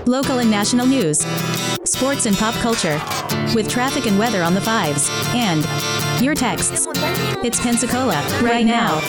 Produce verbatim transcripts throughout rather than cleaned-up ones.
local and national news, sports and pop culture, with traffic and weather on the fives, and your texts. It's Pensacola, right now.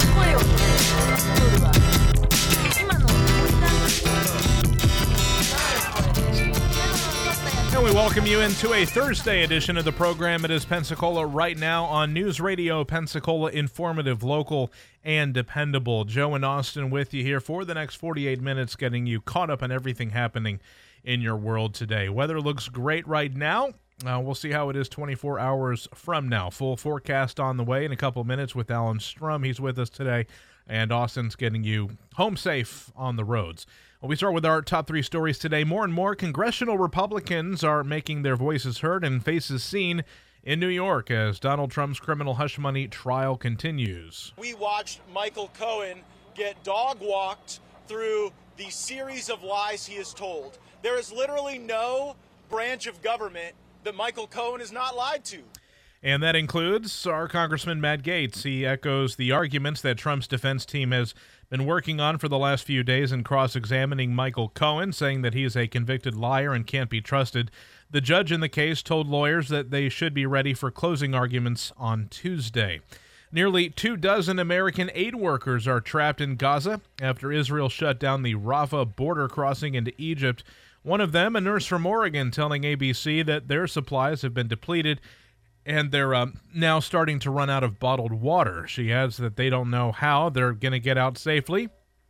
And we welcome you into a Thursday edition of the program. It is Pensacola Right Now on News Radio Pensacola, informative, local, and dependable. Joe and Austin with you here for the next forty-eight minutes, getting you caught up on everything happening in your world today. Weather looks great right now. Uh, we'll see how it is twenty-four hours from now. Full forecast on the way in a couple minutes with Alan Strum. He's with us today, and Austin's getting you home safe on the roads. Well, we start with our top three stories today. More and more congressional Republicans are making their voices heard and faces seen in New York as Donald Trump's criminal hush money trial continues. We watched Michael Cohen get dog-walked through the series of lies he has told. There is literally no branch of government that Michael Cohen has not lied to. And that includes our Congressman Matt Gaetz. He echoes the arguments that Trump's defense team has been working on for the last few days in cross-examining Michael Cohen, saying that he is a convicted liar and can't be trusted. The judge in the case told lawyers that they should be ready for closing arguments on Tuesday. Nearly two dozen American aid workers are trapped in Gaza after Israel shut down the Rafah border crossing into Egypt. One of them, a nurse from Oregon, telling A B C that their supplies have been depleted and they're uh, now starting to run out of bottled water. She adds that they don't know how they're going to get out safely.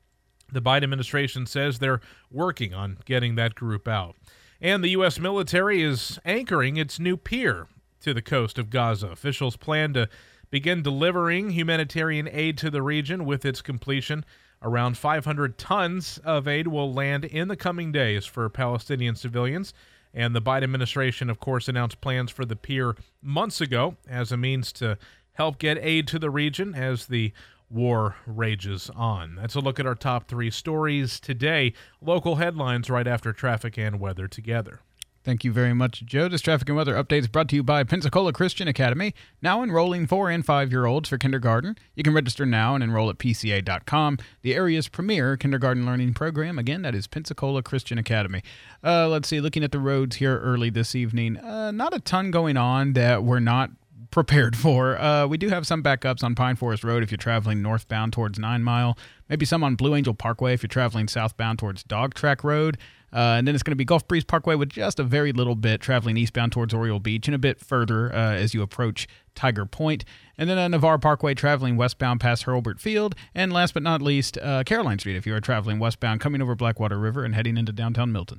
The Biden administration says they're working on getting that group out. And the U S military is anchoring its new pier to the coast of Gaza. Officials plan to begin delivering humanitarian aid to the region with its completion. Around five hundred tons of aid will land in the coming days for Palestinian civilians. And the Biden administration, of course, announced plans for the pier months ago as a means to help get aid to the region as the war rages on. That's a look at our top three stories today. Local headlines right after traffic and weather together. Thank you very much, Joe. This traffic and weather update is brought to you by Pensacola Christian Academy, now enrolling four and five-year-olds for kindergarten. You can register now and enroll at P C A dot com, the area's premier kindergarten learning program. Again, that is Pensacola Christian Academy. Uh, let's see, looking at the roads here early this evening, uh, not a ton going on that we're not prepared for. Uh, we do have some backups on Pine Forest Road if you're traveling northbound towards Nine Mile. Maybe some on Blue Angel Parkway if you're traveling southbound towards Dog Track Road. Uh, and then it's going to be Gulf Breeze Parkway with just a very little bit traveling eastbound towards Oriole Beach and a bit further uh, as you approach Tiger Point. And then uh, Navarre Parkway traveling westbound past Hurlburt Field. And last but not least, uh, Caroline Street if you are traveling westbound coming over Blackwater River and heading into downtown Milton.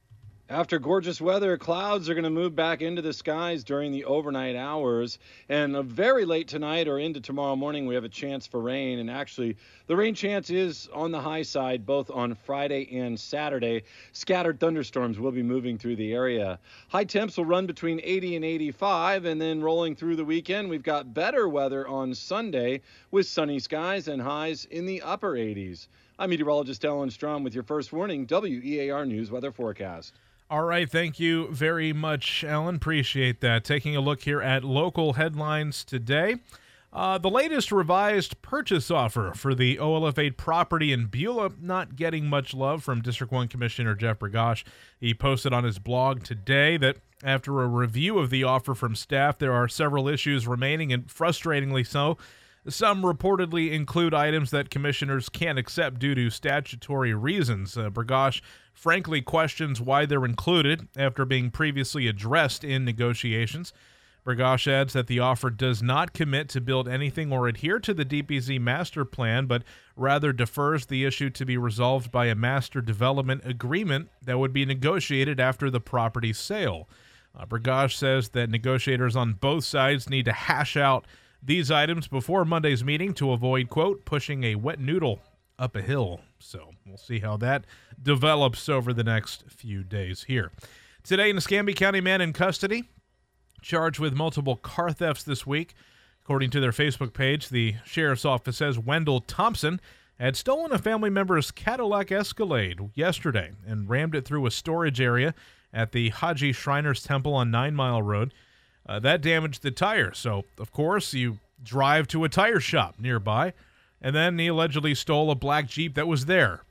After gorgeous weather, clouds are going to move back into the skies during the overnight hours. And uh, very late tonight or into tomorrow morning, we have a chance for rain. And actually, the rain chance is on the high side, both on Friday and Saturday. Scattered thunderstorms will be moving through the area. High temps will run between eighty and eighty-five. And then rolling through the weekend, we've got better weather on Sunday with sunny skies and highs in the upper eighties. I'm meteorologist Alan Strom with your first warning W E A R News weather forecast. All right, thank you very much, Alan. Appreciate that. Taking a look here at local headlines today. Uh, the latest revised purchase offer for the O L F eight property in Beulah not getting much love from District one Commissioner Jeff Bergosh. He posted on his blog today that after a review of the offer from staff, there are several issues remaining, and frustratingly so. Some reportedly include items that commissioners can't accept due to statutory reasons. Uh, Bergosh frankly questions why they're included after being previously addressed in negotiations. Bergosh adds that the offer does not commit to build anything or adhere to the D P Z master plan, but rather defers the issue to be resolved by a master development agreement that would be negotiated after the property sale. Uh, Bergosh says that negotiators on both sides need to hash out these items before Monday's meeting to avoid, quote, pushing a wet noodle up a hill. So we'll see how that develops over the next few days here. Today, Nescamby County man in custody, charged with multiple car thefts this week. According to their Facebook page, the sheriff's office says Wendell Thompson had stolen a family member's Cadillac Escalade yesterday and rammed it through a storage area at the Haji Shriners Temple on Nine Mile Road. Uh, that damaged the tire, so, of course, you drive to a tire shop nearby, and then he allegedly stole a black Jeep that was there.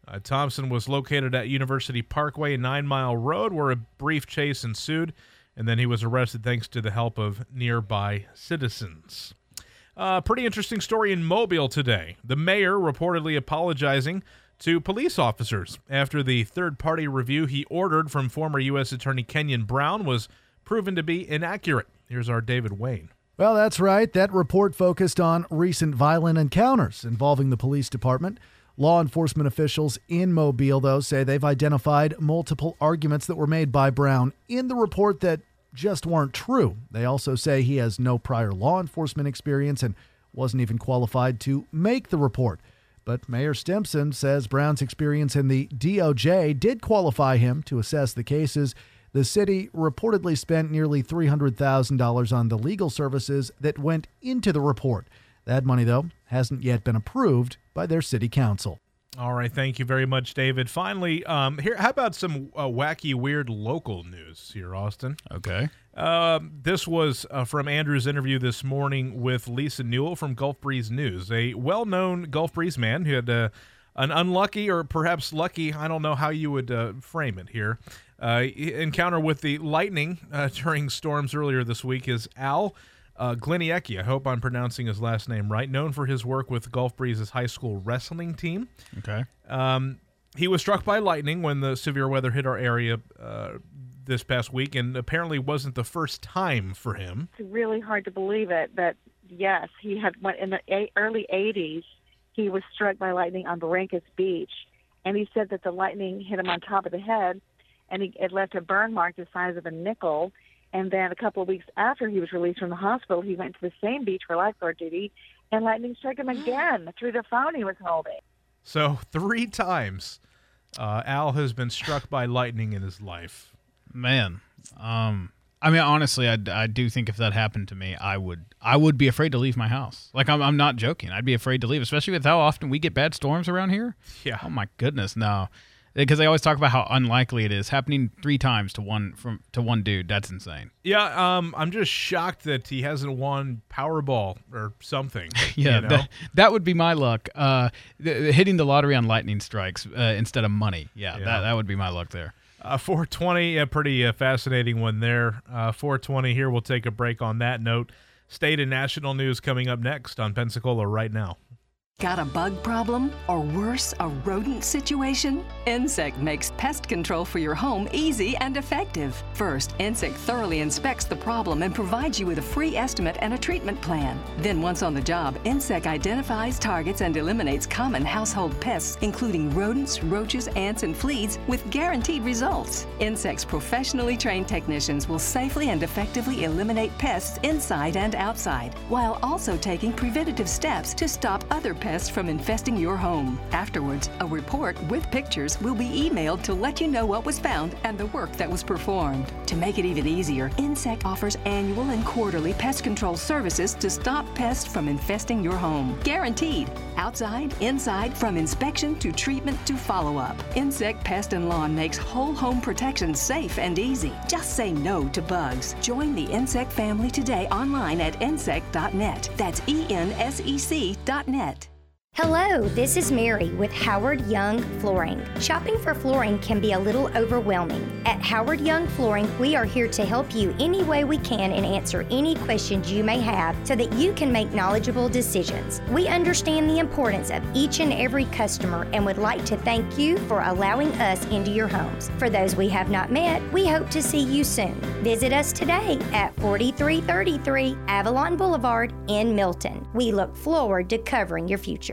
Uh, Thompson was located at University Parkway and Nine Mile Road, where a brief chase ensued, and then he was arrested thanks to the help of nearby citizens. A uh, pretty interesting story in Mobile today. The mayor reportedly apologizing to police officers after the third-party review he ordered from former U S Attorney Kenyon Brown was proven to be inaccurate. Here's our David Wayne. Well, that's right. That report focused on recent violent encounters involving the police department. Law enforcement officials in Mobile, though, say they've identified multiple arguments that were made by Brown in the report that just weren't true. They also say he has no prior law enforcement experience and wasn't even qualified to make the report. But Mayor Stimson says Brown's experience in the D O J did qualify him to assess the cases. The city reportedly spent nearly three hundred thousand dollars on the legal services that went into the report. That money, though, hasn't yet been approved by their city council. All right, thank you very much, David. Finally, um, here, how about some uh, wacky, weird local news here, Austin? Okay. Uh, this was uh, from Andrew's interview this morning with Lisa Newell from Gulf Breeze News, a well-known Gulf Breeze man who had uh, an unlucky or perhaps lucky, I don't know how you would uh, frame it here, uh, encounter with the lightning uh, during storms earlier this week. Is Al Uh, Gliniecki, I hope I'm pronouncing his last name right, known for his work with Gulf Breeze's high school wrestling team. Okay. Um, he was struck by lightning when the severe weather hit our area uh, this past week, and apparently wasn't the first time for him. It's really hard to believe it, but yes, he had went in the a- early eighties. He was struck by lightning on Barrancas Beach, and he said that the lightning hit him on top of the head, and he, it left a burn mark the size of a nickel. And then a couple of weeks after he was released from the hospital, he went to the same beach for lifeguard duty, and lightning struck him again through the phone he was holding. So three times uh, Al has been struck by lightning in his life. Man, um, I mean, honestly, I, I do think if that happened to me, I would I would be afraid to leave my house. Like, I'm I'm not joking. I'd be afraid to leave, especially with how often we get bad storms around here. Yeah. Oh, my goodness, no. Because they always talk about how unlikely it is. Happening three times to one from to one dude, that's insane. Yeah, um, I'm just shocked that he hasn't won Powerball or something. yeah, you know? that, that would be my luck. Uh, th- hitting the lottery on lightning strikes uh, instead of money. Yeah, Yeah. That, that would be my luck there. Uh, four twenty, a pretty uh, fascinating one there. Uh, four twenty here. We'll take a break on that note. State and national news coming up next on Pensacola Right Now. Got a bug problem? Or worse, a rodent situation? Insect makes pest control for your home easy and effective. First, Insect thoroughly inspects the problem and provides you with a free estimate and a treatment plan. Then once on the job, Insect identifies, targets, and eliminates common household pests, including rodents, roaches, ants, and fleas, with guaranteed results. Insect's professionally trained technicians will safely and effectively eliminate pests inside and outside, while also taking preventative steps to stop other pests from infesting your home. Afterwards, a report with pictures will be emailed to let you know what was found and the work that was performed. To make it even easier, Insect offers annual and quarterly pest control services to stop pests from infesting your home. Guaranteed. Outside, inside, from inspection to treatment to follow-up. Insect Pest and Lawn makes whole home protection safe and easy. Just say no to bugs. Join the Insect family today online at insect dot net. That's E N S E C dot net. Hello, this is Mary with Howard Young Flooring. Shopping for flooring can be a little overwhelming. At Howard Young Flooring, we are here to help you any way we can and answer any questions you may have so that you can make knowledgeable decisions. We understand the importance of each and every customer and would like to thank you for allowing us into your homes. For those we have not met, we hope to see you soon. Visit us today at forty-three thirty-three Avalon Boulevard in Milton. We look forward to covering your future.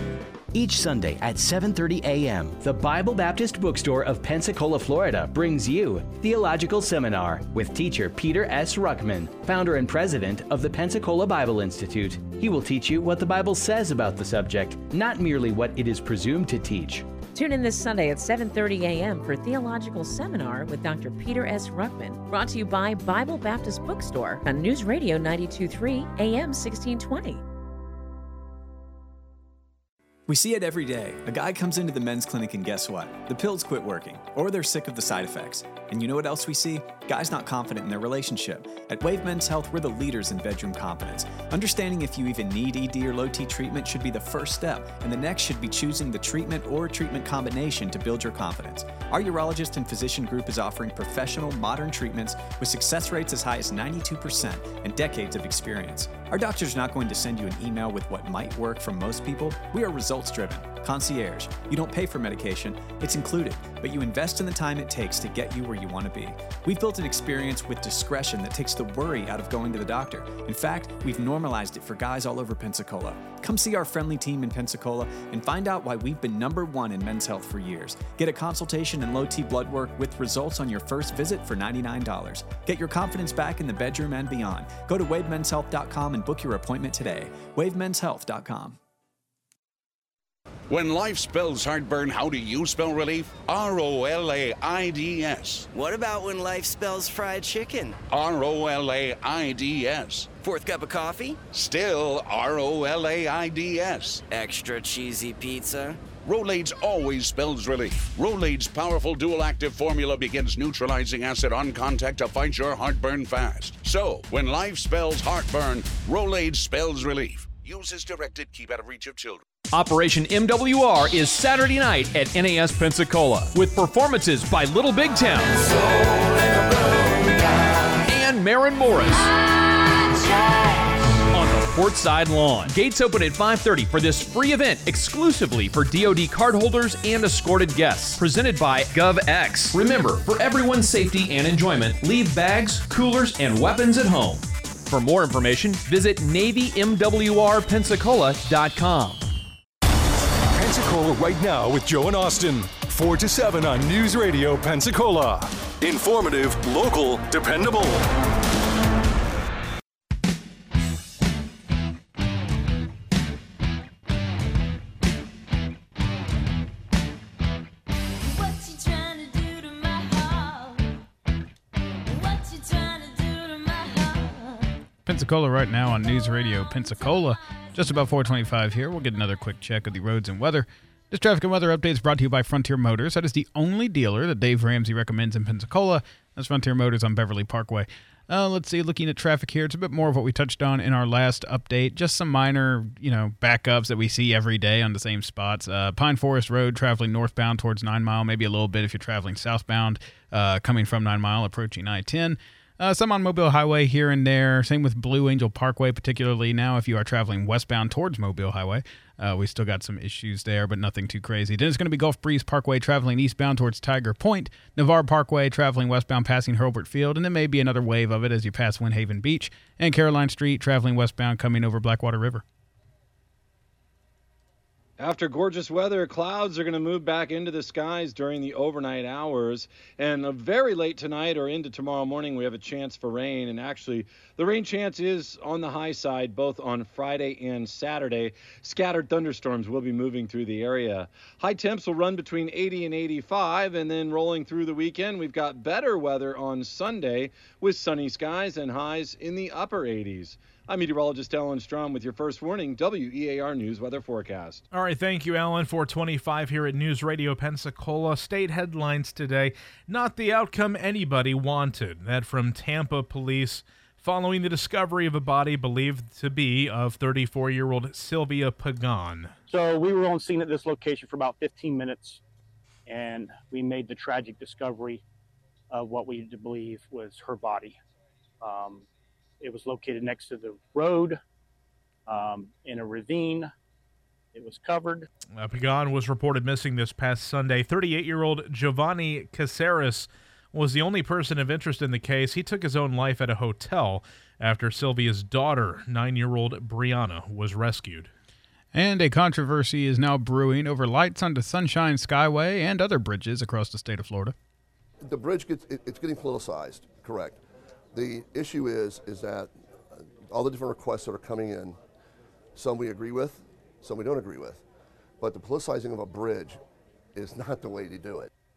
Each Sunday at seven thirty a.m., the Bible Baptist Bookstore of Pensacola, Florida brings you Theological Seminar with teacher Peter S. Ruckman, founder and president of the Pensacola Bible Institute. He will teach you what the Bible says about the subject, not merely what it is presumed to teach. Tune in this Sunday at seven thirty a.m. for Theological Seminar with Doctor Peter S. Ruckman, brought to you by Bible Baptist Bookstore on News Radio ninety-two point three A M sixteen twenty. We see it every day. A guy comes into the men's clinic and guess what? The pills quit working, or they're sick of the side effects. And you know what else we see? Guys not confident in their relationship. At Wave Men's Health, we're the leaders in bedroom confidence. Understanding if you even need E D or low T treatment should be the first step, and the next should be choosing the treatment or treatment combination to build your confidence. Our urologist and physician group is offering professional, modern treatments with success rates as high as ninety-two percent and decades of experience. Our doctor's not going to send you an email with what might work for most people. We are results-driven. Concierge. You don't pay for medication. It's included, but you invest in the time it takes to get you where you want to be. We've built an experience with discretion that takes the worry out of going to the doctor. In fact, we've normalized it for guys all over Pensacola. Come see our friendly team in Pensacola and find out why we've been number one in men's health for years. Get a consultation and low T blood work with results on your first visit for ninety-nine dollars. Get your confidence back in the bedroom and beyond. Go to wave men's health dot com and book your appointment today. wave men's health dot com. When life spells heartburn, how do you spell relief? R O L A I D S. What about when life spells fried chicken? R O L A I D S. Fourth cup of coffee? Still R O L A I D S. Extra cheesy pizza? Rolaids always spells relief. Rolaids' powerful dual-active formula begins neutralizing acid on contact to fight your heartburn fast. So, when life spells heartburn, Rolaids spells relief. Use as directed. Keep out of reach of children. Operation M W R is Saturday night at N A S Pensacola with performances by Little Big Town and Maren Morris on the Portside Lawn. Gates open at five thirty for this free event exclusively for D O D cardholders and escorted guests. Presented by GovX. Remember, for everyone's safety and enjoyment, leave bags, coolers, and weapons at home. For more information, visit Navy M W R Pensacola dot com. Pensacola right now with Joe and Austin. four to seven on News Radio Pensacola. Informative, local, dependable. Pensacola right now on News Radio Pensacola. Just about four twenty-five here. We'll get another quick check of the roads and weather. This traffic and weather update is brought to you by Frontier Motors. That is the only dealer that Dave Ramsey recommends in Pensacola. That's Frontier Motors on Beverly Parkway. Uh, let's see, looking at traffic here, it's a bit more of what we touched on in our last update. Just some minor, you know, backups that we see every day on the same spots. Uh, Pine Forest Road traveling northbound towards Nine Mile, maybe a little bit if you're traveling southbound, uh, coming from Nine Mile, approaching I ten. Uh, some on Mobile Highway here and there. Same with Blue Angel Parkway, particularly now if you are traveling westbound towards Mobile Highway. Uh, we still got some issues there, but nothing too crazy. Then it's going to be Gulf Breeze Parkway traveling eastbound towards Tiger Point. Navarre Parkway traveling westbound passing Hurlburt Field, and then maybe another wave of it as you pass Windhaven Beach. And Caroline Street traveling westbound coming over Blackwater River. After gorgeous weather, clouds are going to move back into the skies during the overnight hours. And uh, very late tonight or into tomorrow morning, we have a chance for rain. And actually, the rain chance is on the high side, both on Friday and Saturday. Scattered thunderstorms will be moving through the area. High temps will run between eighty and eighty-five. And then rolling through the weekend, we've got better weather on Sunday with sunny skies and highs in the upper eighties. I'm meteorologist Alan Strom with your first warning, W E A R News weather forecast. All right, thank you, Alan. four twenty-five here at News Radio Pensacola. State headlines today. Not the outcome anybody wanted. That from Tampa police following the discovery of a body believed to be of thirty-four-year-old Sylvia Pagan. So we were on scene at this location for about fifteen minutes, and we made the tragic discovery of what we believe was her body. Um, It was located next to the road um, in a ravine. It was covered. Uh, Pagan was reported missing this past Sunday. thirty-eight-year-old Giovanni Caceres was the only person of interest in the case. He took his own life at a hotel after Sylvia's daughter, nine-year-old Brianna, was rescued. And a controversy is now brewing over lights onto Sunshine Skyway and other bridges across the state of Florida. The bridge gets it, it's getting politicized, correct. The issue is is that all the different requests that are coming in, some we agree with, some we don't agree with. But the politicizing of a bridge is not the way to do it.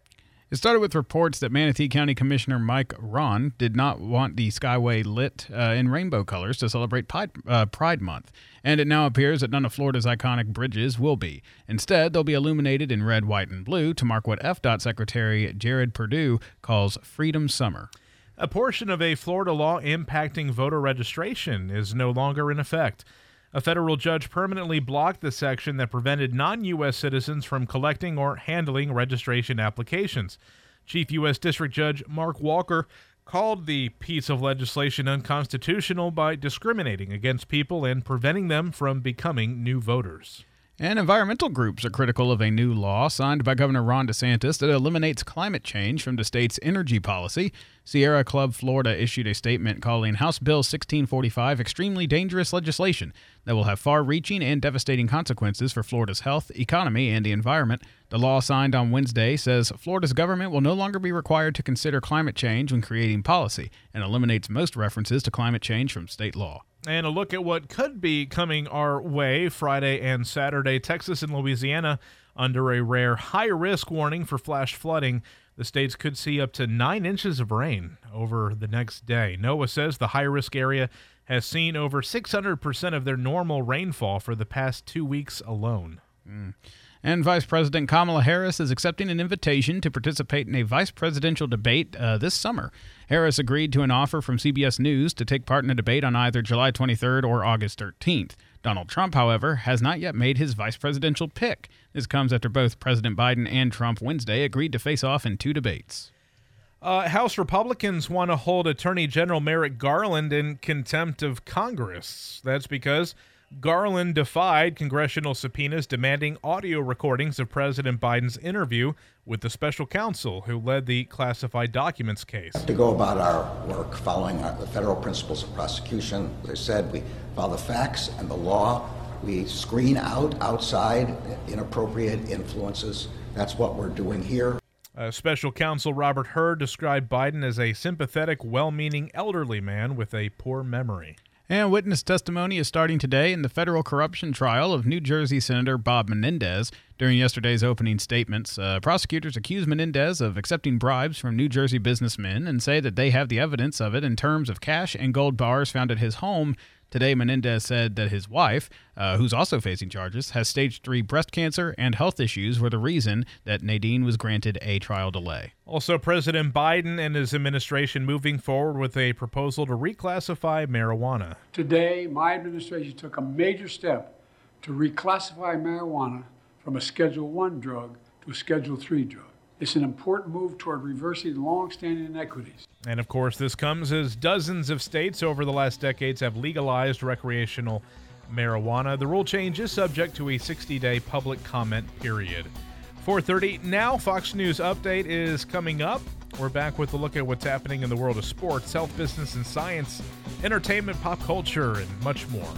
It started with reports that Manatee County Commissioner Mike Ron did not want the Skyway lit uh, in rainbow colors to celebrate Pride, uh, Pride Month, and it now appears that none of Florida's iconic bridges will be. Instead, they'll be illuminated in red, white, and blue to mark what F D O T Secretary Jared Perdue calls Freedom Summer. A portion of a Florida law impacting voter registration is no longer in effect. A federal judge permanently blocked the section that prevented non-U S citizens from collecting or handling registration applications. Chief U S District Judge Mark Walker called the piece of legislation unconstitutional by discriminating against people and preventing them from becoming new voters. And environmental groups are critical of a new law signed by Governor Ron DeSantis that eliminates climate change from the state's energy policy. Sierra Club Florida issued a statement calling House Bill sixteen forty-five extremely dangerous legislation that will have far-reaching and devastating consequences for Florida's health, economy, and the environment. The law signed on Wednesday says Florida's government will no longer be required to consider climate change when creating policy and eliminates most references to climate change from state law. And a look at what could be coming our way Friday and Saturday. Texas and Louisiana under a rare high-risk warning for flash flooding. The states could see up to nine inches of rain over the next day. NOAA says the high-risk area has seen over six hundred percent of their normal rainfall for the past two weeks alone. Mm. And Vice President Kamala Harris is accepting an invitation to participate in a vice presidential debate uh, this summer. Harris agreed to an offer from C B S News to take part in a debate on either July twenty-third or August thirteenth. Donald Trump, however, has not yet made his vice presidential pick. This comes after both President Biden and Trump Wednesday agreed to face off in two debates. Uh, House Republicans want to hold Attorney General Merrick Garland in contempt of Congress. That's because Garland defied congressional subpoenas demanding audio recordings of President Biden's interview with the special counsel who led the classified documents case. To go about our work following our, the federal principles of prosecution, as I said, we follow the facts and the law. We screen out outside inappropriate influences. That's what we're doing here. Uh, special counsel Robert Hur described Biden as a sympathetic, well-meaning elderly man with a poor memory. And witness testimony is starting today in the federal corruption trial of New Jersey Senator Bob Menendez. During yesterday's opening statements, uh, prosecutors accuse Menendez of accepting bribes from New Jersey businessmen and say that they have the evidence of it in terms of cash and gold bars found at his home. Today, Menendez said that his wife, uh, who's also facing charges, has stage three breast cancer and health issues were the reason that Nadine was granted a trial delay. Also, President Biden and his administration moving forward with a proposal to reclassify marijuana. Today, my administration took a major step to reclassify marijuana from a Schedule one drug to a Schedule three drug. It's an important move toward reversing long-standing inequities. And of course, this comes as dozens of states over the last decades have legalized recreational marijuana. The rule change is subject to a sixty-day public comment period. four thirty now, Fox News Update is coming up. We're back with a look at what's happening in the world of sports, health, business, and science, entertainment, pop culture, and much more.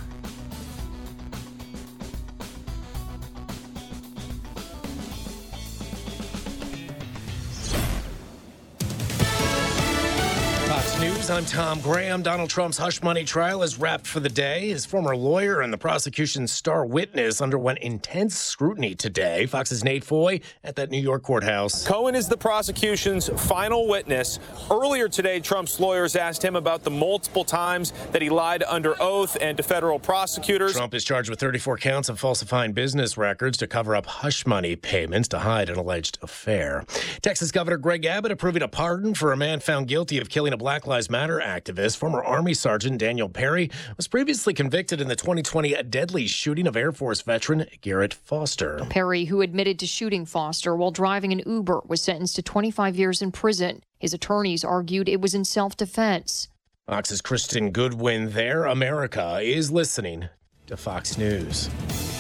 News. I'm Tom Graham. Donald Trump's hush money trial is wrapped for the day. His former lawyer and the prosecution's star witness underwent intense scrutiny today. Fox's Nate Foy at that New York courthouse. Cohen is the prosecution's final witness. Earlier today, Trump's lawyers asked him about the multiple times that he lied under oath and to federal prosecutors. Trump is charged with thirty-four counts of falsifying business records to cover up hush money payments to hide an alleged affair. Texas Governor Greg Abbott approving a pardon for a man found guilty of killing a Black Lives Matter activist. Former Army Sergeant Daniel Perry was previously convicted in the twenty twenty deadly shooting of Air Force veteran Garrett Foster. Perry, who admitted to shooting Foster while driving an Uber, was sentenced to twenty-five years in prison. His attorneys argued it was in self-defense. Fox's Kristen Goodwin there. America is listening to Fox News.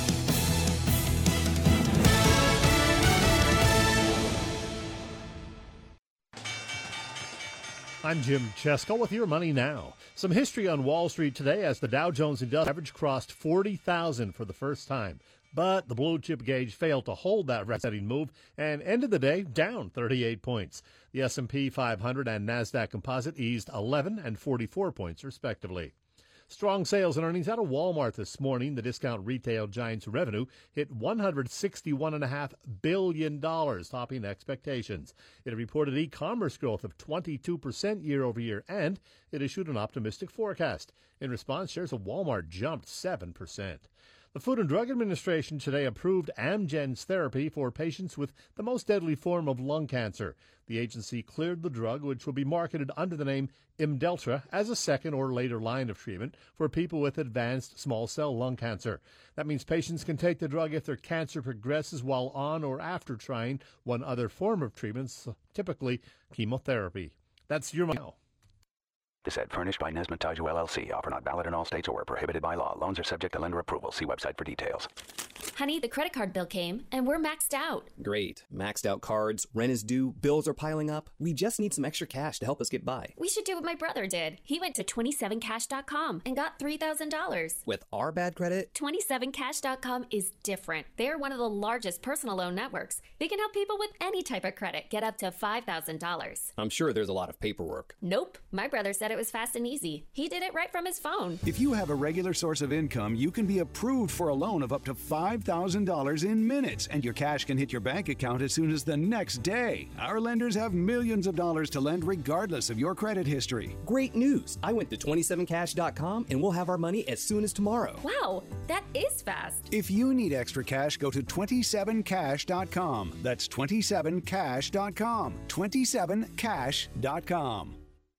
I'm Jim Chesko with your Money Now. Some history on Wall Street today as the Dow Jones Industrial Average crossed forty thousand for the first time. But the blue chip gauge failed to hold that record-setting move and ended the day down thirty-eight points. The S and P five hundred and NASDAQ Composite eased eleven and forty-four points, respectively. Strong sales and earnings out of Walmart this morning. The discount retail giant's revenue hit one hundred sixty-one point five billion dollars, topping expectations. It reported e-commerce growth of twenty-two percent year over year, and it issued an optimistic forecast. In response, shares of Walmart jumped seven percent. The Food and Drug Administration today approved Amgen's therapy for patients with the most deadly form of lung cancer. The agency cleared the drug, which will be marketed under the name Imdeltra, as a second or later line of treatment for people with advanced small cell lung cancer. That means patients can take the drug if their cancer progresses while on or after trying one other form of treatment, typically chemotherapy. That's your money now. This ad furnished by Nesmith Taiju L L C. Offer not valid in all states or prohibited by law. Loans are subject to lender approval. See website for details. Honey, the credit card bill came, and we're maxed out. Great. Maxed out cards, rent is due, bills are piling up. We just need some extra cash to help us get by. We should do what my brother did. He went to twenty-seven cash dot com and got three thousand dollars. With our bad credit? twenty-seven cash dot com is different. They're one of the largest personal loan networks. They can help people with any type of credit get up to five thousand dollars. I'm sure there's a lot of paperwork. Nope. My brother said it was fast and easy. He did it right from his phone. If you have a regular source of income, you can be approved for a loan of up to five thousand dollars in minutes, and your cash can hit your bank account as soon as the next day. Our lenders have millions of dollars to lend regardless of your credit history. Great news! I went to twenty-seven cash dot com and we'll have our money as soon as tomorrow. Wow, that is fast. If you need extra cash, go to twenty-seven cash dot com. That's twenty-seven cash dot com. twenty-seven cash dot com.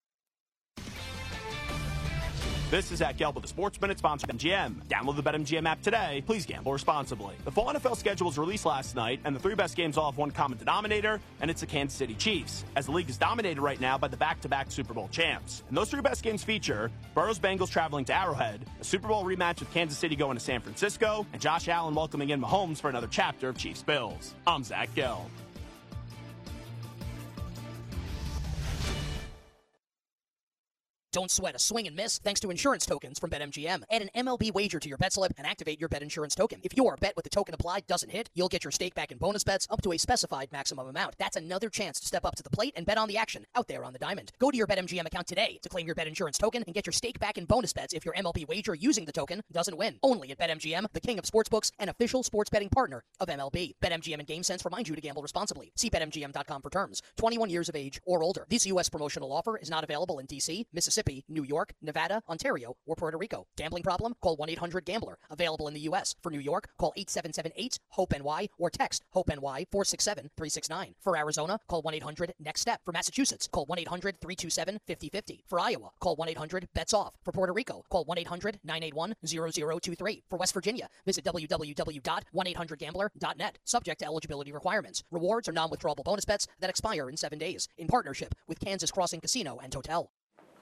This is Zach Gelb with the Sports Minute, sponsored by BetMGM. Download the BetMGM app today. Please gamble responsibly. The full N F L schedule was released last night, and the three best games all have one common denominator, and it's the Kansas City Chiefs, as the league is dominated right now by the back-to-back Super Bowl champs. And those three best games feature Burrow's Bengals traveling to Arrowhead, a Super Bowl rematch with Kansas City going to San Francisco, and Josh Allen welcoming in Mahomes for another chapter of Chiefs Bills. I'm Zach Gelb. Don't sweat a swing and miss thanks to insurance tokens from BetMGM. Add an M L B wager to your bet slip and activate your bet insurance token. If your bet with the token applied doesn't hit, you'll get your stake back in bonus bets up to a specified maximum amount. That's another chance to step up to the plate and bet on the action out there on the diamond. Go to your BetMGM account today to claim your bet insurance token and get your stake back in bonus bets if your M L B wager using the token doesn't win. Only at BetMGM, the king of sportsbooks and official sports betting partner of M L B. BetMGM and GameSense remind you to gamble responsibly. See Bet M G M dot com for terms. twenty-one years of age or older. This U S promotional offer is not available in D C, Mississippi, New York, Nevada, Ontario, or Puerto Rico. Gambling problem? Call one eight hundred gambler. Available in the U S. For New York, call eight seven seven eight hope N Y or text HOPE-NY four six seven three six nine. For Arizona, call one eight hundred next step. For Massachusetts, call one eight hundred three two seven five zero five zero. For Iowa, call one eight hundred bets off. For Puerto Rico, call one eight hundred nine eight one zero zero two three. For West Virginia, visit w w w dot one eight hundred gambler dot net. Subject to eligibility requirements. Rewards are non-withdrawable bonus bets that expire in seven days. In partnership with Kansas Crossing Casino and Hotel.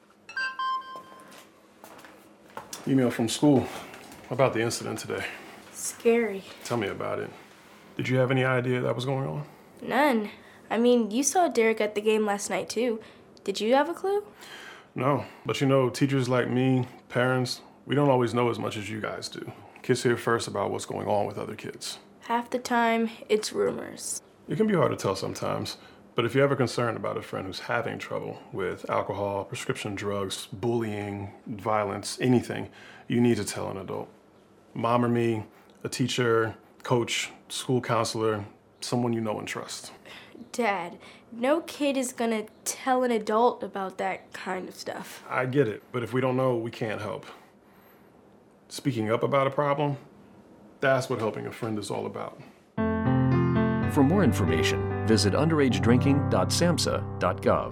Email from school about the incident today. Scary. Tell me about it. Did you have any idea that was going on? None. I mean, you saw Derek at the game last night, too. Did you have a clue? No, but you know, teachers like me, parents, we don't always know as much as you guys do. Kids hear first about what's going on with other kids. Half the time, it's rumors. It can be hard to tell sometimes, but if you're ever concerned about a friend who's having trouble with alcohol, prescription drugs, bullying, violence, anything, you need to tell an adult. Mom or me, a teacher, coach, school counselor, someone you know and trust. Dad, no kid is gonna tell an adult about that kind of stuff. I get it, but if we don't know, we can't help. Speaking up about a problem, that's what helping a friend is all about. For more information, visit underage drinking dot samhsa dot gov.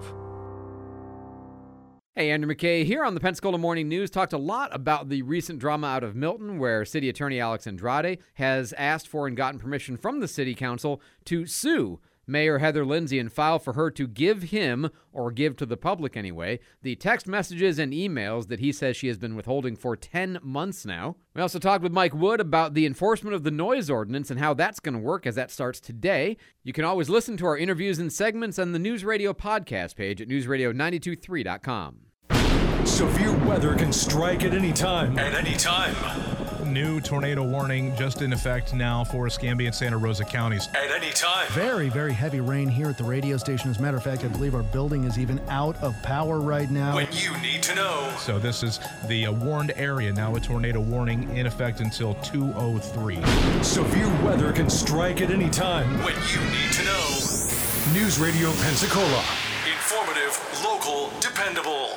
Hey, Andrew McKay here on the Pensacola Morning News. Talked a lot about the recent drama out of Milton where City Attorney Alex Andrade has asked for and gotten permission from the City Council to sue Mayor Heather Lindsay and file for her to give him, or give to the public anyway, the text messages and emails that he says she has been withholding for ten months now. We also talked with Mike Wood about the enforcement of the noise ordinance and how that's going to work as that starts today. You can always listen to our interviews and segments on the News Radio podcast page at news radio nine two three dot com. Severe weather can strike at any time. At any time. new tornado warning just in effect now for Escambia and Santa Rosa counties. At any time. Very, very heavy rain here at the radio station. As a matter of fact, I believe our building is even out of power right now. When you need to know. So this is the uh, warned area, now a tornado warning in effect until two oh three. Severe weather can strike at any time. When you need to know. News Radio Pensacola. Informative, local, dependable.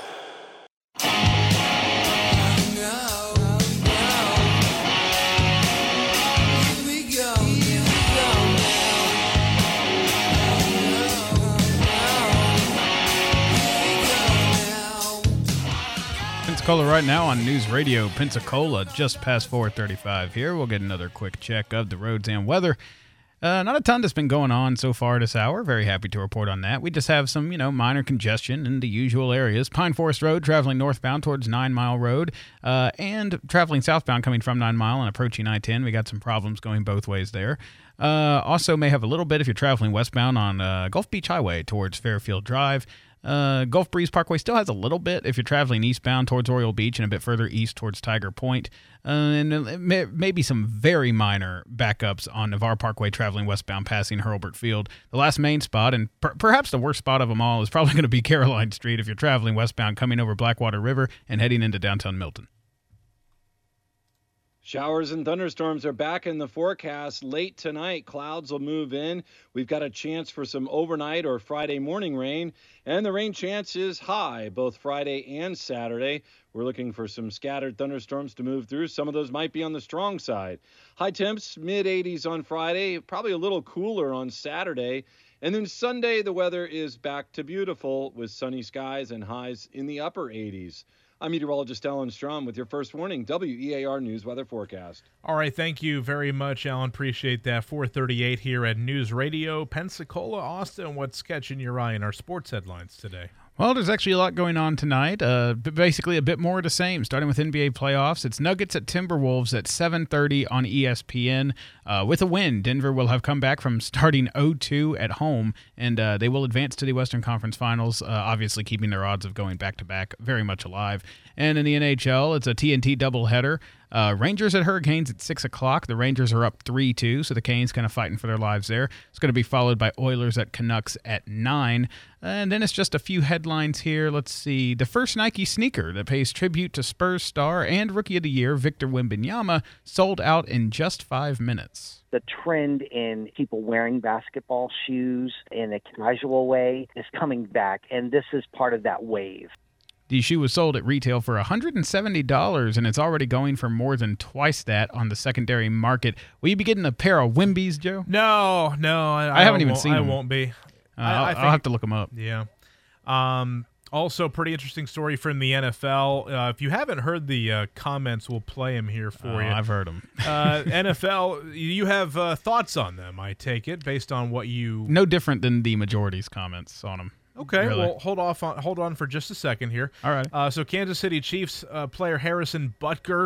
Pensacola right now on News Radio Pensacola, just past four thirty-five here. We'll get another quick check of the roads and weather. Uh, not a ton that's been going on so far this hour. Very happy to report on that. We just have some, you know, minor congestion in the usual areas. Pine Forest Road traveling northbound towards Nine Mile Road uh, and traveling southbound coming from Nine Mile and approaching I ten. We got some problems going both ways there. Uh, also may have a little bit if you're traveling westbound on uh, Gulf Beach Highway towards Fairfield Drive. Uh, Gulf Breeze Parkway still has a little bit if you're traveling eastbound towards Oriole Beach and a bit further east towards Tiger Point. Uh, and may, maybe some very minor backups on Navarre Parkway traveling westbound passing Hurlburt Field. The last main spot, and per- perhaps the worst spot of them all, is probably going to be Caroline Street if you're traveling westbound coming over Blackwater River and heading into downtown Milton. Showers and thunderstorms are back in the forecast. Late tonight, clouds will move in. We've got a chance for some overnight or Friday morning rain, and the rain chance is high both Friday and Saturday. We're looking for some scattered thunderstorms to move through. Some of those might be on the strong side. High temps, mid eighties on Friday, probably a little cooler on Saturday. And then Sunday, the weather is back to beautiful with sunny skies and highs in the upper eighties. I'm meteorologist Alan Strom with your first warning, W E A R News Weather Forecast. All right, thank you very much, Alan. Appreciate that. four thirty-eight here at News Radio Pensacola. Austin, what's catching your eye in our sports headlines today? Well, there's actually a lot going on tonight. Uh, basically, a bit more of the same. Starting with N B A playoffs, it's Nuggets at Timberwolves at seven thirty on E S P N. Uh, with a win, Denver will have come back from starting oh two at home, and uh, they will advance to the Western Conference Finals, uh, obviously keeping their odds of going back-to-back very much alive. And in the N H L, it's a T N T doubleheader. Uh, Rangers at Hurricanes at six o'clock. The Rangers are up three two, so the Canes kind of fighting for their lives there. It's going to be followed by Oilers at Canucks at nine. And then it's just a few headlines here. Let's see. The first Nike sneaker that pays tribute to Spurs star and Rookie of the Year Victor Wembanyama sold out in just five minutes. The trend in people wearing basketball shoes in a casual way is coming back, and this is part of that wave. The shoe was sold at retail for one hundred seventy dollars, and it's already going for more than twice that on the secondary market. Will you be getting a pair of Wimbies, Joe? No, no. I, I haven't even won't, seen I them. won't be. Uh, I, I'll, I think, I'll have to look them up. Yeah. Um, also, pretty interesting story from the N F L. Uh, if you haven't heard the uh, comments, we'll play them here for Oh, you. I've heard them. uh, N F L, you have uh, thoughts on them, I take it, based on what you... No different than the majority's comments on them. Okay, Really. well, hold off on hold on for just a second here. All right. Uh, so Kansas City Chiefs uh, player Harrison Butker,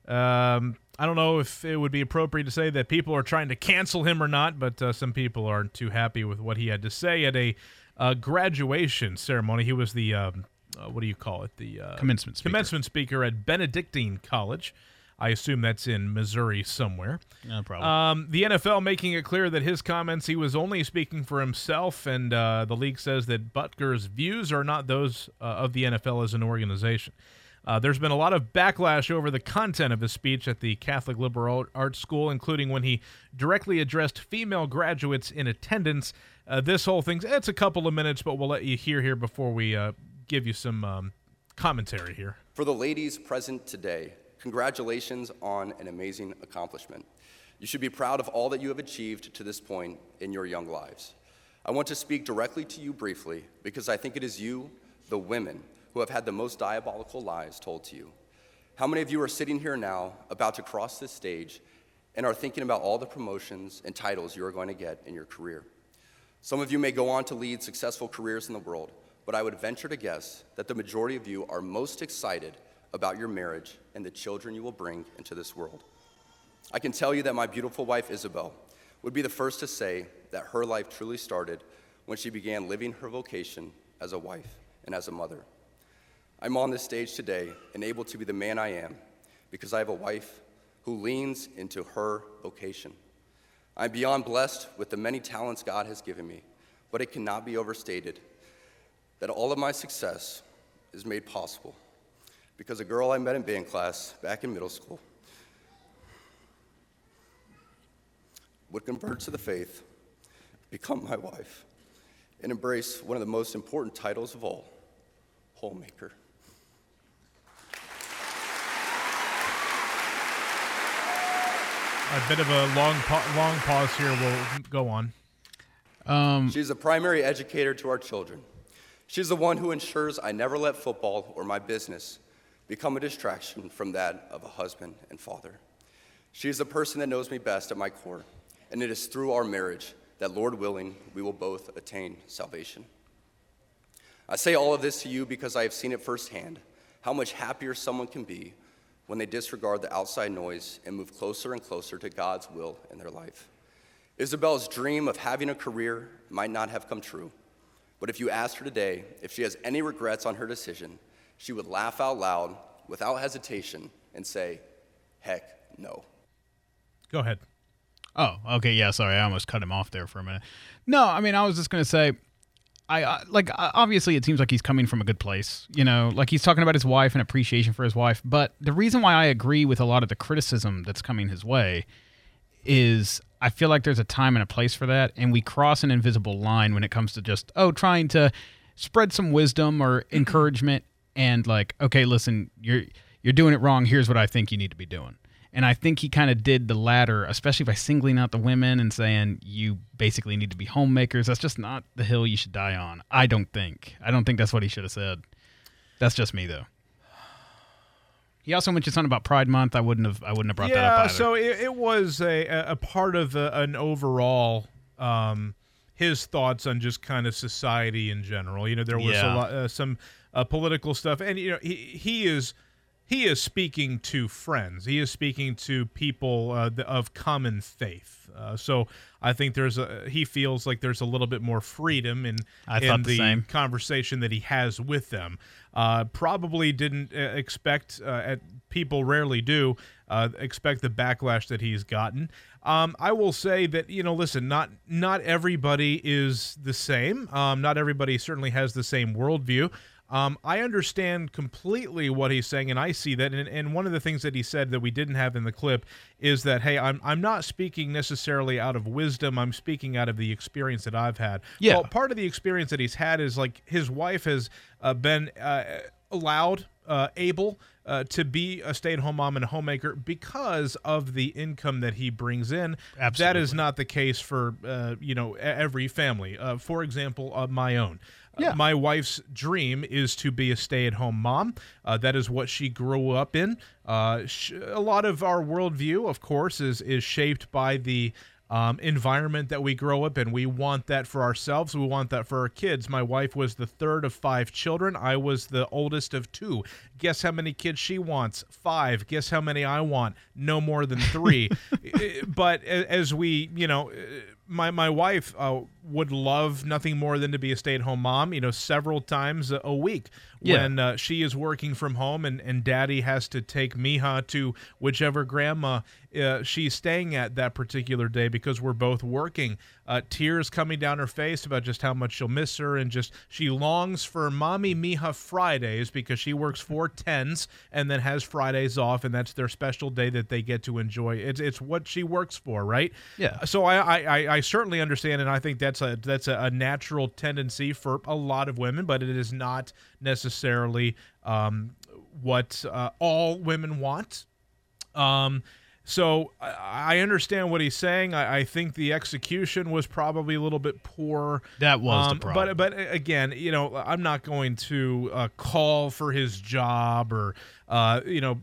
um, I don't know if it would be appropriate to say that people are trying to cancel him or not, but uh, some people aren't too happy with what he had to say at a uh, graduation ceremony. He was the, um, uh, what do you call it? The uh, Commencement speaker. Commencement speaker at Benedictine College. I assume that's in Missouri somewhere. No problem. Um, the N F L making it clear that his comments, he was only speaking for himself, and uh, the league says that Butker's views are not those uh, of the N F L as an organization. Uh, there's been a lot of backlash over the content of his speech at the Catholic Liberal Arts School, including when he directly addressed female graduates in attendance. Uh, this whole thing, it's a couple of minutes, but we'll let you hear here before we uh, give you some um, commentary here. For the ladies present today, congratulations on an amazing accomplishment. You should be proud of all that you have achieved to this point in your young lives. I want to speak directly to you briefly because I think it is you, the women, who have had the most diabolical lies told to you. How many of you are sitting here now about to cross this stage and are thinking about all the promotions and titles you are going to get in your career? Some of you may go on to lead successful careers in the world, but I would venture to guess that the majority of you are most excited about your marriage and the children you will bring into this world. I can tell you that my beautiful wife, Isabel, would be the first to say that her life truly started when she began living her vocation as a wife and as a mother. I'm on this stage today and able to be the man I am because I have a wife, who leans into her vocation. I'm beyond blessed with the many talents God has given me, but it cannot be overstated that all of my success is made possible because a girl I met in band class back in middle school would convert to the faith, become my wife, and embrace one of the most important titles of all, homemaker. A bit of a long pa- long pause here. We'll go on. Um, She's the primary educator to our children. She's the one who ensures I never let football or my business become a distraction from that of a husband and father. She's the person that knows me best at my core, and it is through our marriage that, Lord willing, we will both attain salvation. I say all of this to you because I have seen it firsthand, how much happier someone can be when they disregard the outside noise and move closer and closer to God's will in their life. Isabel's dream of having a career might not have come true, but if you asked her today if she has any regrets on her decision, she would laugh out loud without hesitation and say, heck no. Go ahead. Oh, okay, yeah, sorry, I almost cut him off there for a minute. No, I mean, I was just going to say, I uh, like uh, obviously it seems like he's coming from a good place, you know, like he's talking about his wife and appreciation for his wife, but the reason why I agree with a lot of the criticism that's coming his way is I feel like there's a time and a place for that, and we cross an invisible line when it comes to just, oh, trying to spread some wisdom or encouragement and like, okay, listen, you're you're doing it wrong, here's what I think you need to be doing. And I think he kind of did the latter, especially by singling out the women and saying you basically need to be homemakers. That's just not the hill you should die on. I don't think. I don't think that's what he should have said. That's just me, though. He also mentioned something about Pride Month. I wouldn't have. I wouldn't have brought yeah, that up either. so it, it was a a part of the, an overall um, his thoughts on just kind of society in general. You know, there was Yeah. a lot, uh, some uh, political stuff, and you know, he he is. He is speaking to friends. He is speaking to people uh, of common faith. Uh, so I think there's a. He feels like there's a little bit more freedom in, I in thought the the same. conversation that he has with them. Uh, probably didn't uh, expect. Uh, at, people rarely do uh, expect the backlash that he's gotten. Um, I will say that, you know, listen, not not everybody is the same. Um, not everybody certainly has the same worldview. Um, I understand completely what he's saying, and I see that. And, and one of the things that he said that we didn't have in the clip is that, hey, I'm I'm not speaking necessarily out of wisdom. I'm speaking out of the experience that I've had. Yeah. Well, part of the experience that he's had is like his wife has uh, been uh, allowed, uh, able uh, to be a stay-at-home mom and a homemaker because of the income that he brings in. Absolutely. That is not the case for uh, you know, every family. Uh, for example, uh, my own. Yeah. Uh, my wife's dream is to be a stay-at-home mom. Uh, that is what she grew up in. Uh, sh- a lot of our worldview, of course, is is shaped by the um, environment that we grow up in. We want that for ourselves. We want that for our kids. My wife was the third of five children. I was the oldest of two. Guess how many kids she wants? Five. Guess how many I want? No more than three. But as we, you know, my my wife uh, would love nothing more than to be a stay-at-home mom, you know, several times a, a week Yeah. when uh, she is working from home and, and daddy has to take Miha to whichever grandma uh, she's staying at that particular day because we're both working. Uh, tears coming down her face about just how much she'll miss her, and just she longs for Mommy Miha Fridays because she works four tens and then has Fridays off, and that's their special day that they get to enjoy. It's it's what she works for, right? Yeah. So I I, I certainly understand, and I think that's a that's a, a natural tendency for a lot of women, but it is not necessarily um, what uh, all women want. Um, so I, I understand what he's saying. I, I think the execution was probably a little bit poor. That was um, the problem. But but again, you know, I'm not going to uh, call for his job or uh, you know,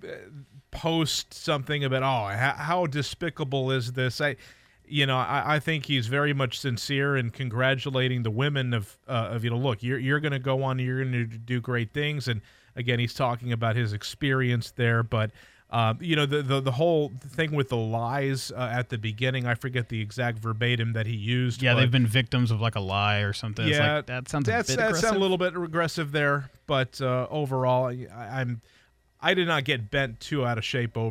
post something about oh how, how despicable is this? I. You know, I, I think he's very much sincere in congratulating the women of, uh, of you know, look, you're you're going to go on, you're going to do great things. And again, he's talking about his experience there. But, um, you know, the, the the whole thing with the lies uh, at the beginning, I forget the exact verbatim that he used. Yeah, but they've been victims of like a lie or something. It's Yeah, like, that sounds a that's, bit that's aggressive. a little bit aggressive there. But uh, overall, I, I'm I did not get bent too out of shape over it.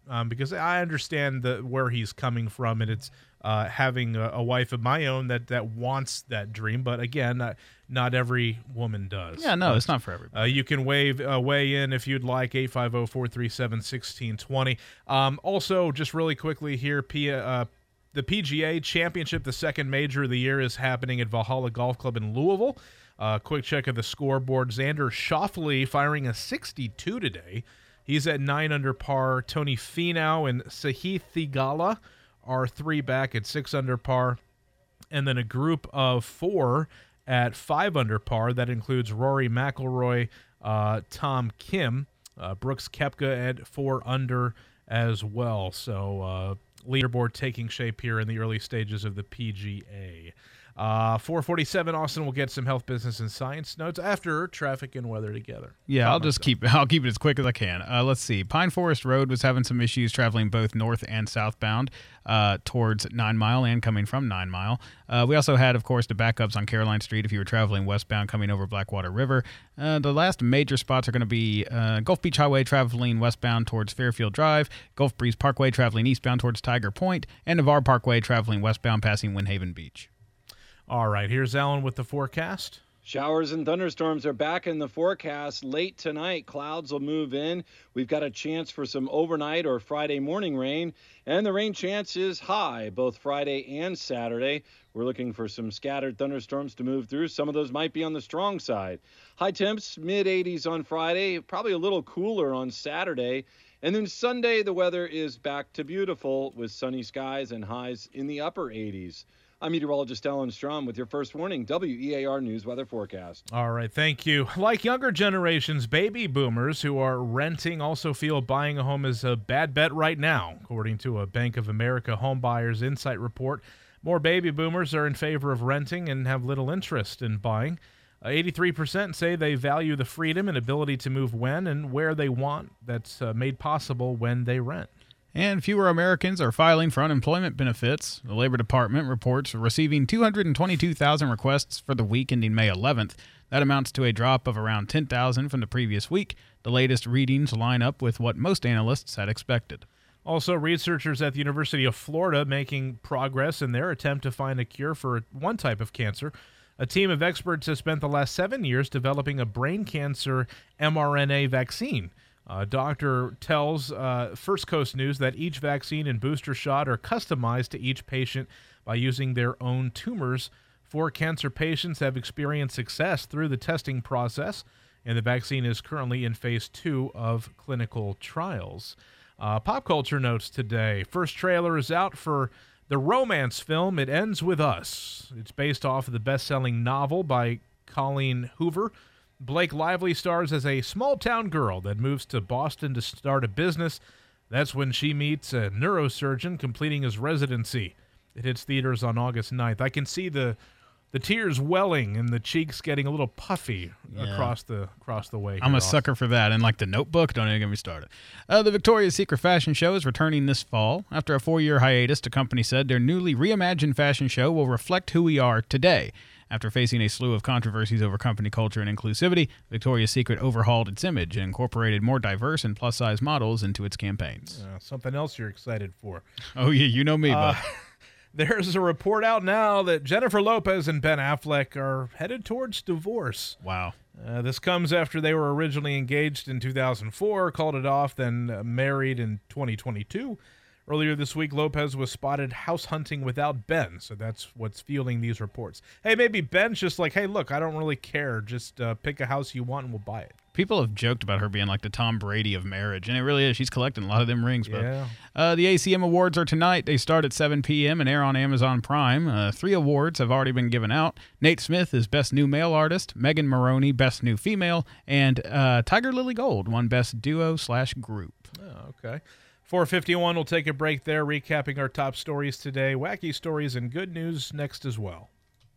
um, because I understand the, where he's coming from, and it's uh, having a, a wife of my own that, that wants that dream. But again, uh, not every woman does. Yeah, no, but, it's not for everybody. Uh, you can wave, uh, weigh in if you'd like, eight five zero, four three seven, one six two zero. Um, also, just really quickly here, P- uh, the P G A Championship, the second major of the year, is happening at Valhalla Golf Club in Louisville. Uh, quick check of the scoreboard. Xander Schauffele firing a sixty-two today. He's at nine under par. Tony Finau and Sahith Theegala are three back at six under par. And then a group of four at five under par. That includes Rory McIlroy, uh, Tom Kim, uh, Brooks Koepka at four under as well. So uh, leaderboard taking shape here in the early stages of the P G A. Uh, four forty-seven, Austin will get some health, business, and science notes after traffic and weather together. Yeah, Call I'll just myself. keep I'll keep it as quick as I can. Uh, let's see. Pine Forest Road was having some issues traveling both north and southbound uh, towards Nine Mile and coming from Nine Mile. Uh, we also had, of course, the backups on Caroline Street if you were traveling westbound coming over Blackwater River. Uh, the last major spots are going to be uh, Gulf Beach Highway traveling westbound towards Fairfield Drive, Gulf Breeze Parkway traveling eastbound towards Tiger Point, and Navarre Parkway traveling westbound passing Windhaven Beach. All right, here's Alan with the forecast. Showers and thunderstorms are back in the forecast. Late tonight, clouds will move in. We've got a chance for some overnight or Friday morning rain, and the rain chance is high both Friday and Saturday. We're looking for some scattered thunderstorms to move through. Some of those might be on the strong side. High temps, mid eighties on Friday, probably a little cooler on Saturday. And then Sunday, the weather is back to beautiful with sunny skies and highs in the upper eighties. I'm meteorologist Alan Strom with your first warning, W E A R News Weather Forecast. All right, thank you. Like younger generations, baby boomers who are renting also feel buying a home is a bad bet right now, according to a Bank of America Home Buyers Insight report. More baby boomers are in favor of renting and have little interest in buying. Uh, eighty-three percent say they value the freedom and ability to move when and where they want. That's uh, made possible when they rent. And fewer Americans are filing for unemployment benefits. The Labor Department reports receiving two hundred twenty-two thousand requests for the week ending May eleventh. That amounts to a drop of around ten thousand from the previous week. The latest readings line up with what most analysts had expected. Also, researchers at the University of Florida making progress in their attempt to find a cure for one type of cancer. A team of experts has spent the last seven years developing a brain cancer mRNA vaccine. A doctor tells uh, First Coast News that each vaccine and booster shot are customized to each patient by using their own tumors. Four cancer patients have experienced success through the testing process, and the vaccine is currently in phase two of clinical trials. Uh, pop culture notes today. First trailer is out for the romance film It Ends With Us. It's based off of the best-selling novel by Colleen Hoover. Blake Lively stars as a small-town girl that moves to Boston to start a business. That's when she meets a neurosurgeon completing his residency. It hits theaters on August ninth. I can see the the tears welling and the cheeks getting a little puffy Yeah. across the across the way. I'm here, a Austin. sucker for that. And like The Notebook, don't even get me started. Uh, the Victoria's Secret fashion show is returning this fall. After a four-year hiatus, the company said their newly reimagined fashion show will reflect who we are today. After facing a slew of controversies over company culture and inclusivity, Victoria's Secret overhauled its image and incorporated more diverse and plus-size models into its campaigns. Uh, something else you're excited for. Oh, yeah, you know me, Uh, bud. There's a report out now that Jennifer Lopez and Ben Affleck are headed towards divorce. Wow. Uh, this comes after they were originally engaged in two thousand four, called it off, then uh, married in twenty twenty-two. Earlier this week, Lopez was spotted house hunting without Ben, so that's what's fueling these reports. Hey, maybe Ben's just like, hey, look, I don't really care. Just uh, pick a house you want and we'll buy it. People have joked about her being like the Tom Brady of marriage, and it really is. She's collecting a lot of them rings. But Yeah. uh, the A C M Awards are tonight. They start at seven p.m. and air on Amazon Prime. Uh, three awards have already been given out. Nate Smith is Best New Male Artist, Megan Maroney Best New Female, and uh, Tiger Lily Gold won Best Duo slash Group. Oh, okay. four fifty-one, we'll take a break there, recapping our top stories today. Wacky stories and good news next as well.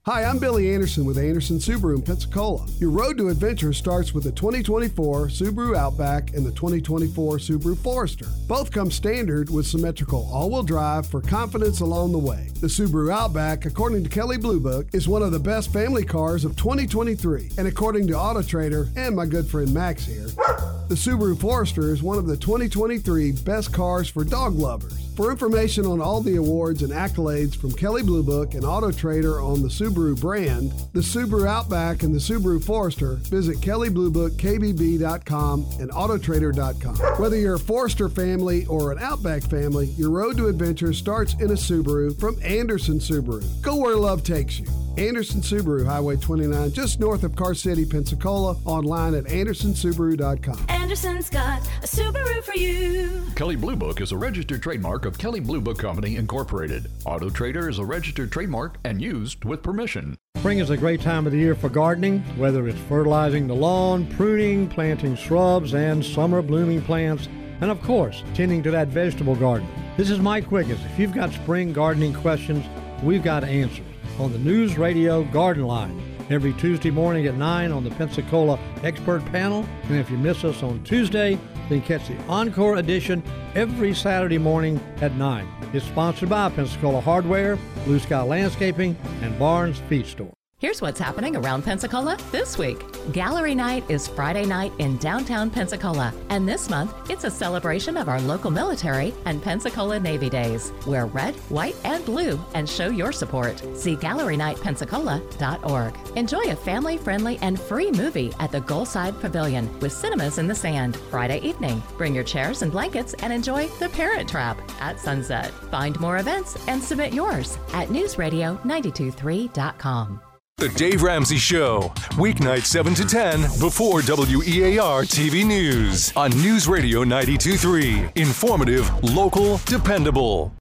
Hi, I'm Billy Anderson with Anderson Subaru in Pensacola. Your road to adventure starts with the twenty twenty-four Subaru Outback and the twenty twenty-four Subaru Forester. Both come standard with symmetrical all-wheel drive for confidence along the way. The Subaru Outback, according to Kelley Blue Book, is one of the best family cars of twenty twenty-three. And according to Auto Trader and my good friend Max here, the Subaru Forester is one of the twenty twenty-three best cars for dog lovers. For information on all the awards and accolades from Kelley Blue Book and Auto Trader on the Subaru brand, the Subaru Outback, and the Subaru Forester, visit Kelley Blue Book K B B dot com and Auto Trader dot com. Whether you're a Forester family or an Outback family, your road to adventure starts in a Subaru from Anderson Subaru. Go where love takes you. Anderson Subaru, Highway twenty-nine, just north of Car City, Pensacola, online at anderson subaru dot com. Anderson's got a Subaru for you. Kelley Blue Book is a registered trademark of Kelley Blue Book Company, Incorporated. Auto Trader is a registered trademark and used with permission. Spring is a great time of the year for gardening, whether it's fertilizing the lawn, pruning, planting shrubs and summer blooming plants, and of course, tending to that vegetable garden. This is Mike Quiggins. If you've got spring gardening questions, we've got answers on the News Radio Garden Line every Tuesday morning at nine on the Pensacola Expert Panel. And if you miss us on Tuesday, then catch the Encore edition every Saturday morning at nine. It's sponsored by Pensacola Hardware, Blue Sky Landscaping, and Barnes Feed Store. Here's what's happening around Pensacola this week. Gallery Night is Friday night in downtown Pensacola, and this month it's a celebration of our local military and Pensacola Navy Days. Wear red, white, and blue and show your support. See gallery night pensacola dot org. Enjoy a family-friendly and free movie at the Goalside Pavilion with Cinemas in the Sand Friday evening. Bring your chairs and blankets and enjoy The Parent Trap at sunset. Find more events and submit yours at news radio nine two three dot com. The Dave Ramsey Show, weeknight seven to ten before W E A R T V News on News Radio ninety-two point three. Informative, local, dependable.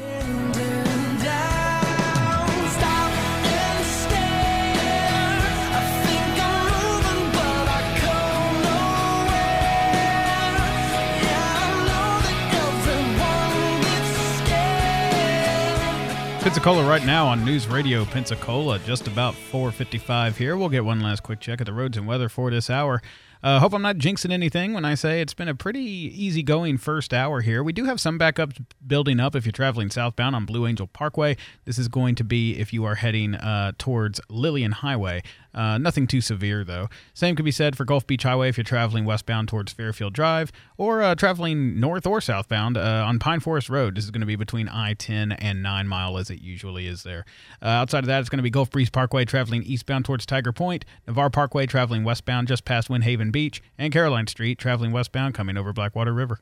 Pensacola right now on News Radio Pensacola, just about four fifty-five here. We'll get one last quick check at the roads and weather for this hour. Uh, hope I'm not jinxing anything when I say it's been a pretty easygoing first hour here. We do have some backups building up if you're traveling southbound on Blue Angel Parkway. This is going to be if you are heading uh, towards Lillian Highway. Uh, nothing too severe, though. Same could be said for Gulf Beach Highway if you're traveling westbound towards Fairfield Drive, or uh, traveling north or southbound uh, on Pine Forest Road. This is going to be between I ten and nine Mile, as it usually is there. Uh, outside of that, it's going to be Gulf Breeze Parkway traveling eastbound towards Tiger Point, Navarre Parkway traveling westbound just past Windhaven Beach, and Caroline Street traveling westbound coming over Blackwater River.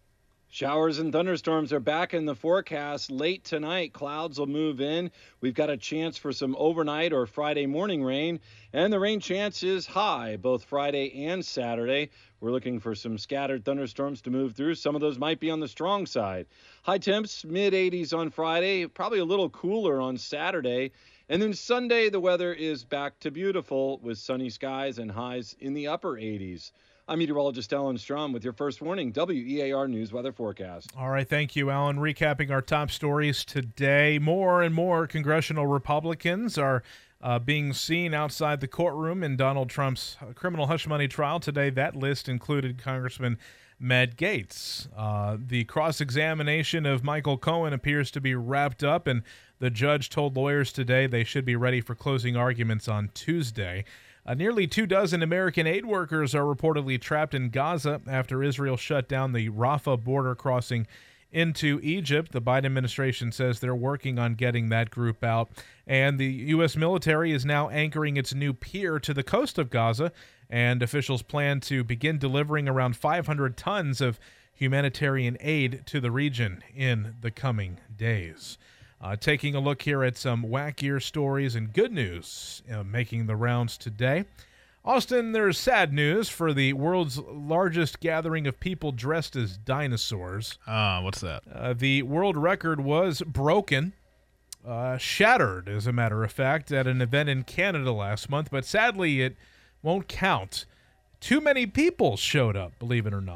Showers and thunderstorms are back in the forecast. Late tonight, clouds will move in. We've got a chance for some overnight or Friday morning rain, and the rain chance is high both Friday and Saturday. We're looking for some scattered thunderstorms to move through. Some of those might be on the strong side. High temps, mid eighties on Friday, probably a little cooler on Saturday. And then Sunday, the weather is back to beautiful with sunny skies and highs in the upper eighties. I'm meteorologist Alan Strom with your first warning W E A R News Weather Forecast. All right, thank you, Alan. Recapping our top stories today, more and more congressional Republicans are uh, being seen outside the courtroom in Donald Trump's criminal hush money trial. Today, that list included Congressman Matt Gaetz. Uh, the cross-examination of Michael Cohen appears to be wrapped up, and the judge told lawyers today they should be ready for closing arguments on Tuesday. Uh, nearly two dozen American aid workers are reportedly trapped in Gaza after Israel shut down the Rafah border crossing into Egypt. The Biden administration says they're working on getting that group out. And the U S military is now anchoring its new pier to the coast of Gaza, and officials plan to begin delivering around five hundred tons of humanitarian aid to the region in the coming days. Uh, taking a look here at some wackier stories and good news uh, making the rounds today. Austin, there's sad news for the world's largest gathering of people dressed as dinosaurs. Ah, uh, what's that? Uh, the world record was broken, uh, shattered, as a matter of fact, at an event in Canada last month, but sadly it won't count. Too many people showed up, believe it or not.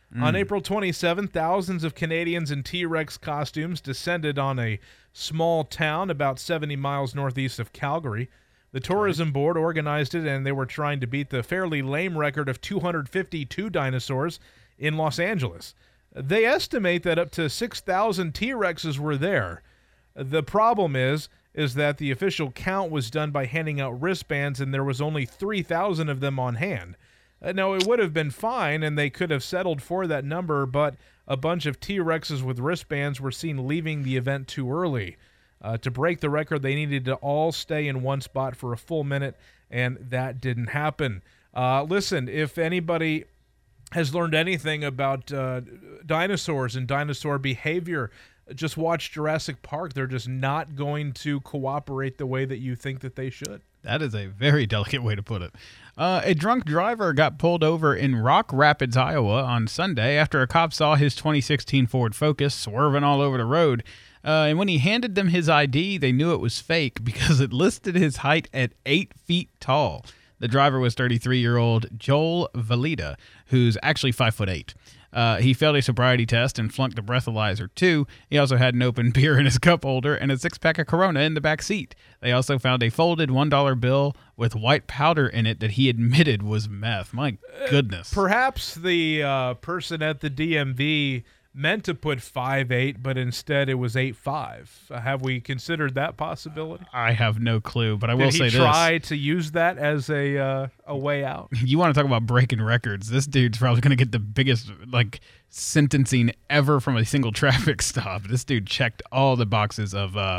Mm. On April twenty-seventh, thousands of Canadians in T-Rex costumes descended on a small town about seventy miles northeast of Calgary. The tourism board organized it, and they were trying to beat the fairly lame record of two hundred fifty-two dinosaurs in Los Angeles. They estimate that up to six thousand T-Rexes were there. The problem is, is that the official count was done by handing out wristbands, and there was only three thousand of them on hand. Uh, now, it would have been fine, and they could have settled for that number, but a bunch of T-Rexes with wristbands were seen leaving the event too early. Uh, to break the record, they needed to all stay in one spot for a full minute, and that didn't happen. Uh, listen, if anybody has learned anything about uh, dinosaurs and dinosaur behavior, just watch Jurassic Park. They're just not going to cooperate the way that you think that they should. That is a very delicate way to put it. Uh, a drunk driver got pulled over in Rock Rapids, Iowa on Sunday after a cop saw his twenty sixteen Ford Focus swerving all over the road. Uh, and when he handed them his I D, they knew it was fake because it listed his height at eight feet tall. The driver was thirty-three-year-old Joel Valida, who's actually five foot eight. Uh, he failed a sobriety test and flunked the breathalyzer, too. He also had an open beer in his cup holder and a six-pack of Corona in the back seat. They also found a folded one dollar bill with white powder in it that he admitted was meth. My goodness. Uh, perhaps the uh, person at the D M V meant to put five eight, but instead it was eight five. Uh, have we considered that possibility? I have no clue, but I will Did say this. Did he try to use that as a uh, a way out? You want to talk about breaking records. This dude's probably going to get the biggest like sentencing ever from a single traffic stop. This dude checked all the boxes of uh,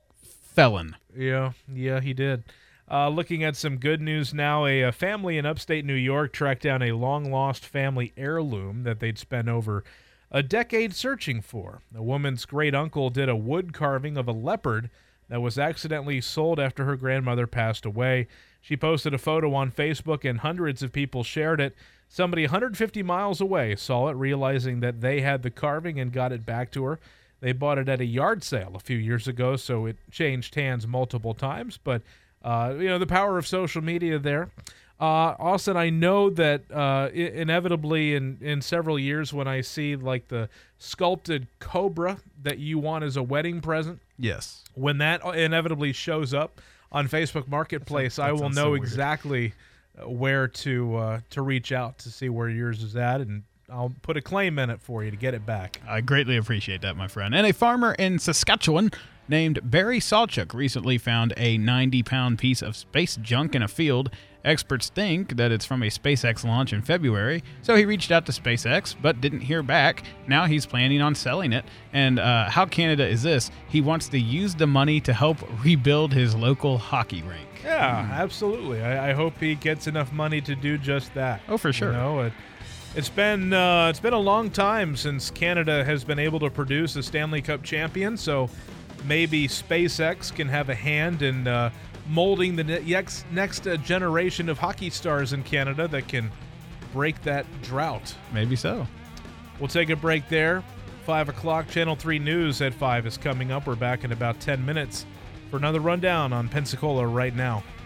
felon. Yeah, yeah, he did. Uh, looking at some good news now, a, a family in upstate New York tracked down a long-lost family heirloom that they'd spent over a decade searching for. A woman's great uncle did a wood carving of a leopard that was accidentally sold after her grandmother passed away. She posted a photo on Facebook and hundreds of people shared it. Somebody one hundred fifty miles away saw it, realizing that they had the carving and got it back to her. They bought it at a yard sale a few years ago, so it changed hands multiple times. But, uh, you know, the power of social media there. Uh, Austin, I know that uh, I- inevitably in, in several years when I see like the sculpted cobra that you want as a wedding present, yes, when that inevitably shows up on Facebook Marketplace, That I will sounds know so weird. exactly where to uh, to reach out to see where yours is at, and I'll put a claim in it for you to get it back. I greatly appreciate that, my friend. And a farmer in Saskatchewan named Barry Salchuk recently found a ninety-pound piece of space junk in a field. Experts think that it's from a SpaceX launch in February, so he reached out to SpaceX but didn't hear back. Now he's planning on selling it. And uh, how Canada is this? He wants to use the money to help rebuild his local hockey rink. Yeah, absolutely. I, I hope he gets enough money to do just that. Oh, for sure. You know, it, it's been uh, it's been a long time since Canada has been able to produce a Stanley Cup champion, so maybe SpaceX can have a hand in uh, molding the next next uh, generation of hockey stars in Canada that can break that drought. Maybe so. We'll take a break there. Five o'clock, Channel three News at five is coming up. We're back in about ten minutes for another rundown on Pensacola right now.